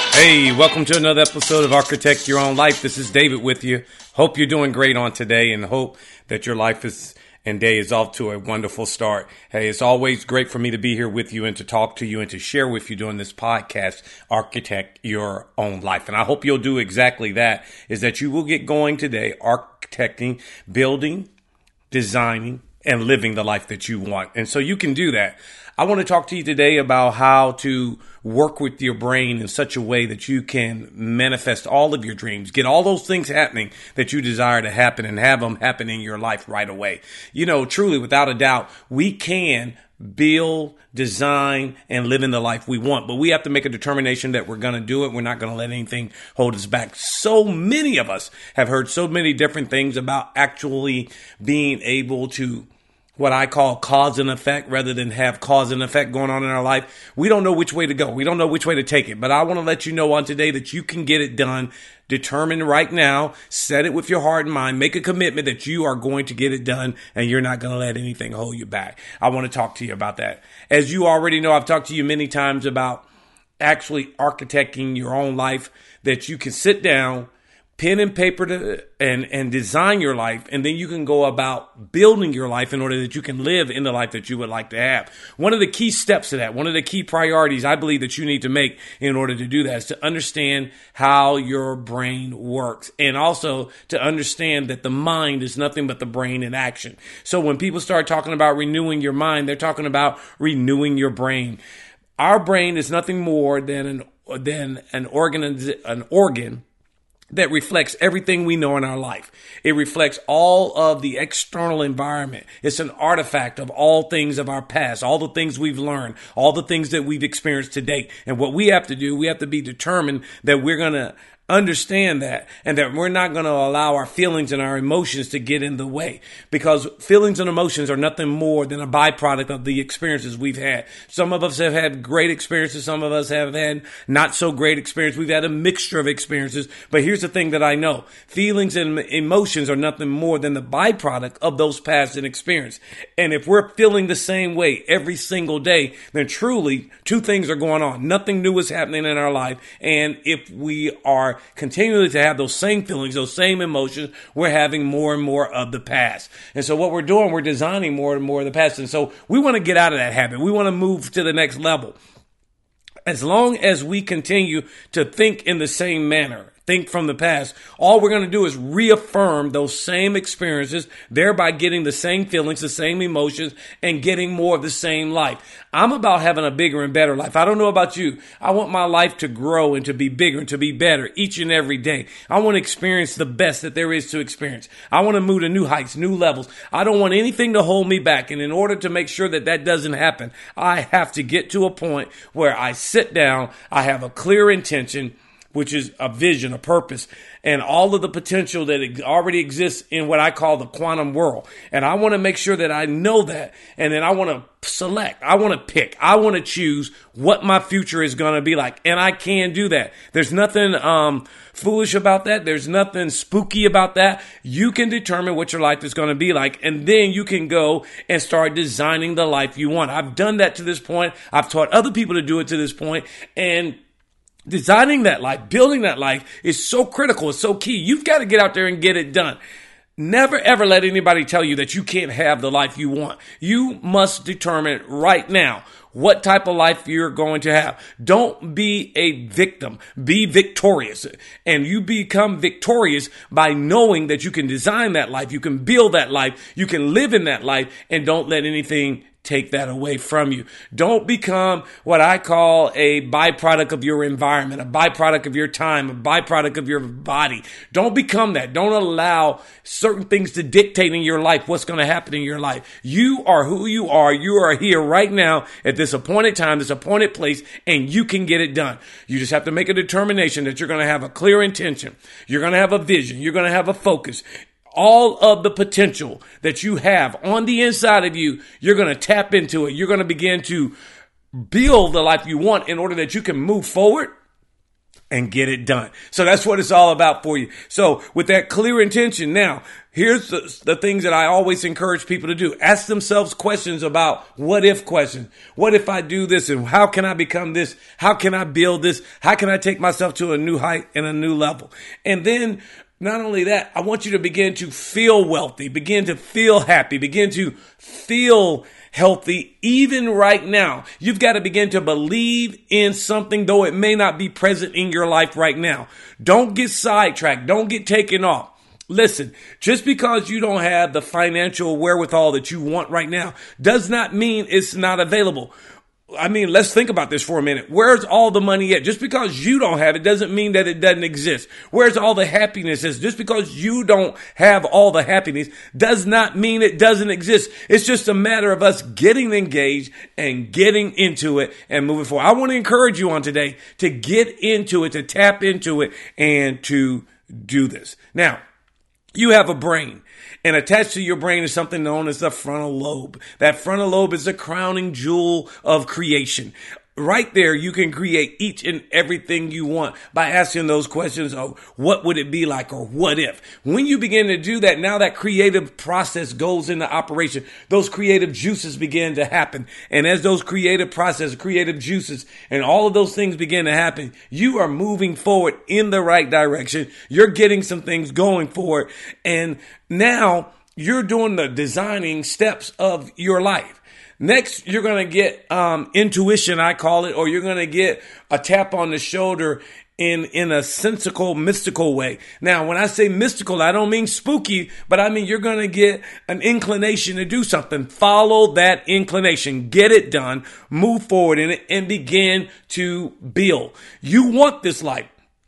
Hey, welcome to another episode of Architect Your Own Life. This is David with you. Hope you're doing great on today and hope that your life and day is off to a wonderful start. Hey, it's always great for me to be here with you and to talk to you and to share with you during this podcast, Architect Your Own Life. And I hope you'll do exactly that, is that you will get going today, architecting, building, designing, and living the life that you want. And so you can do that. I want to talk to you today about how to work with your brain in such a way that you can manifest all of your dreams, get all those things happening that you desire to happen and have them happen in your life right away. You know, truly, without a doubt, we can build, design, and live in the life we want. But we have to make a determination that we're going to do it. We're not going to let anything hold us back. So many of us have heard so many different things about actually being able to what I call cause and effect rather than have cause and effect going on in our life. We don't know which way to go. We don't know which way to take it. But I want to let you know on today that you can get it done. Determine right now, set it with your heart and mind, make a commitment that you are going to get it done and you're not going to let anything hold you back. I want to talk to you about that. As you already know, I've talked to you many times about actually architecting your own life, that you can sit down, pen and paper and design your life, and then you can go about building your life in order that you can live in the life that you would like to have. One of the key steps to that, one of the key priorities I believe that you need to make in order to do that is to understand how your brain works, and also to understand that the mind is nothing but the brain in action. So when people start talking about renewing your mind, they're talking about renewing your brain. Our brain is nothing more than an organ that reflects everything we know in our life. It reflects all of the external environment. It's an artifact of all things of our past, all the things we've learned, all the things that we've experienced to date. And what we have to do, we have to be determined that we're going to understand that, and that we're not going to allow our feelings and our emotions to get in the way, because feelings and emotions are nothing more than a byproduct of the experiences we've had. Some of us have had great experiences. Some of us have had not so great experiences. We've had a mixture of experiences. But here's the thing that I know. Feelings and emotions are nothing more than the byproduct of those past and experience. And if we're feeling the same way every single day, then truly two things are going on. Nothing new is happening in our life. And if we are continually to have those same feelings, those same emotions, we're having more and more of the past. And so what we're doing, we're designing more and more of the past. And so we want to get out of that habit. We want to move to the next level. As long as we continue to think in the same manner, think from the past, all we're going to do is reaffirm those same experiences, thereby getting the same feelings, the same emotions, and getting more of the same life. I'm about having a bigger and better life. I don't know about you. I want my life to grow and to be bigger and to be better each and every day. I want to experience the best that there is to experience. I want to move to new heights, new levels. I don't want anything to hold me back. And in order to make sure that that doesn't happen, I have to get to a point where I sit down, I have a clear intention, which is a vision, a purpose, and all of the potential that already exists in what I call the quantum world. And I want to make sure that I know that. And then I want to select, I want to pick, I want to choose what my future is going to be like. And I can do that. There's nothing foolish about that. There's nothing spooky about that. You can determine what your life is going to be like. And then you can go and start designing the life you want. I've done that to this point. I've taught other people to do it to this point. And designing that life, building that life is so critical. It's so key. You've got to get out there and get it done. Never, ever let anybody tell you that you can't have the life you want. You must determine right now what type of life you're going to have. Don't be a victim. Be victorious. And you become victorious by knowing that you can design that life. You can build that life. You can live in that life, and don't let anything take that away from you. Don't become what I call a byproduct of your environment, a byproduct of your time, a byproduct of your body. Don't become that. Don't allow certain things to dictate in your life what's going to happen in your life. You are who you are. You are here right now at this appointed time, this appointed place, and you can get it done. You just have to make a determination that you're going to have a clear intention. You're going to have a vision. You're going to have a focus. All of the potential that you have on the inside of you, you're going to tap into it. You're going to begin to build the life you want in order that you can move forward and get it done. So that's what it's all about for you. So with that clear intention, now here's the things that I always encourage people to do. Ask themselves questions about what if questions. What if I do this, and how can I become this? How can I build this? How can I take myself to a new height and a new level? And then not only that, I want you to begin to feel wealthy, begin to feel happy, begin to feel healthy. Even right now, you've got to begin to believe in something, though it may not be present in your life right now. Don't get sidetracked. Don't get taken off. Listen, just because you don't have the financial wherewithal that you want right now does not mean it's not available. I mean, let's think about this for a minute. Where's all the money at? Just because you don't have it doesn't mean that it doesn't exist. Where's all the happiness is? Just because you don't have all the happiness does not mean it doesn't exist. It's just a matter of us getting engaged and getting into it and moving forward. I want to encourage you on today to get into it, to tap into it, and to do this. Now, you have a brain, and attached to your brain is something known as the frontal lobe. That frontal lobe is the crowning jewel of creation. Right there, you can create each and everything you want by asking those questions of what would it be like, or what if. When you begin to do that, now that creative process goes into operation. Those creative juices begin to happen. And as those creative processes, creative juices, and all of those things begin to happen, you are moving forward in the right direction. You're getting some things going forward. And now you're doing the designing steps of your life. Next, you're going to get intuition, I call it, or you're going to get a tap on the shoulder in a sensical, mystical way. Now, when I say mystical, I don't mean spooky, but I mean you're going to get an inclination to do something. Follow that inclination. Get it done. Move forward in it and begin to build. You want this life.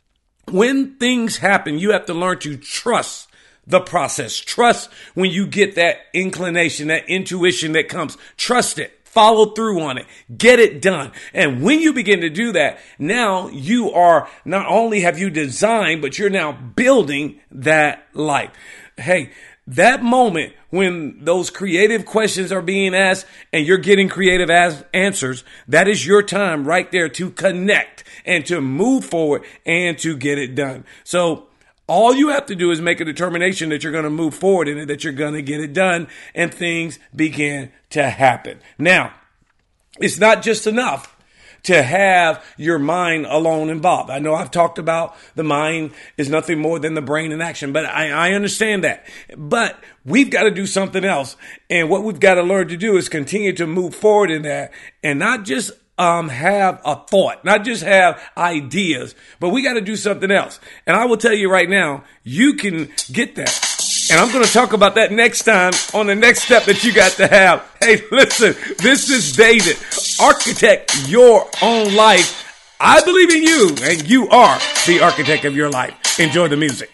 When things happen, you have to learn to trust the process. Trust when you get that inclination, that intuition that comes. Trust it. Follow through on it. Get it done. And when you begin to do that, now you are not only have you designed, but you're now building that life. Hey, that moment when those creative questions are being asked and you're getting creative answers, that is your time right there to connect and to move forward and to get it done. So all you have to do is make a determination that you're going to move forward in it, that you're going to get it done, and things begin to happen. Now, it's not just enough to have your mind alone involved. I know I've talked about the mind is nothing more than the brain in action, but I understand that. But we've got to do something else. And what we've got to learn to do is continue to move forward in that, and not just have a thought, not just have ideas, but we got to do something else. And I will tell you right now, you can get that. And I'm going to talk about that next time on the next step that you got to have. Hey, listen, this is David. Architect your own life. I believe in you, and you are the architect of your life. Enjoy the music.